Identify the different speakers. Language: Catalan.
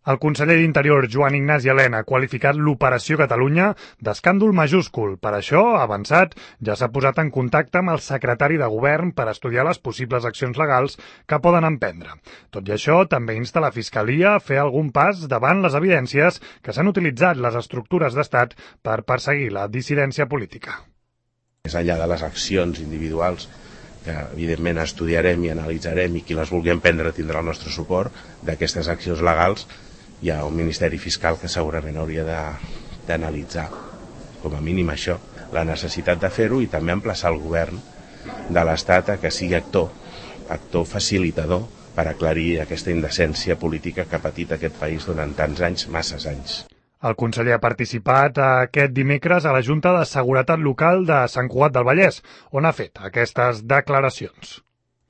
Speaker 1: El conseller d'Interior, Joan Ignasi Elena, ha qualificat l'Operació Catalunya d'escàndol majúscul. Per això, ha avançat, ja s'ha posat en contacte amb el secretari de Govern per estudiar les possibles accions legals que poden emprendre. Tot i això, també insta la Fiscalia a fer algun pas davant les evidències que s'han utilitzat les estructures d'Estat per perseguir la dissidència política.
Speaker 2: Més enllà de les accions individuals, que evidentment estudiarem i analitzarem i qui les vulgui emprendre tindrà el nostre suport, d'aquestes accions legals hi ha un Ministeri Fiscal que segurament hauria d'analitzar, com a mínim això, la necessitat de fer-ho i també emplaçar el govern de l'Estat a que sigui actor facilitador per aclarir aquesta indecència política que ha patit aquest país durant tants anys, masses anys.
Speaker 1: El conseller ha participat aquest dimecres a la Junta de Seguretat Local de Sant Cugat del Vallès, on ha fet aquestes declaracions.